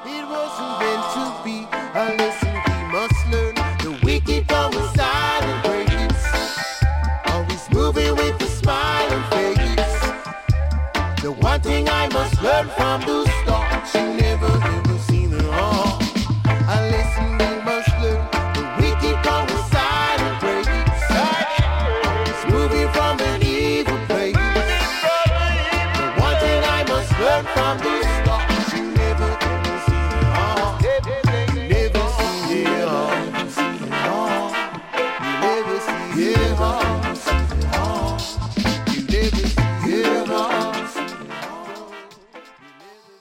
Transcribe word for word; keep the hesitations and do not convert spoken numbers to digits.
It wasn't meant to be a lesson we must learn. The wicked come with silent praise, always moving with a smiling face. The one thing I must learn from those thoughts, you never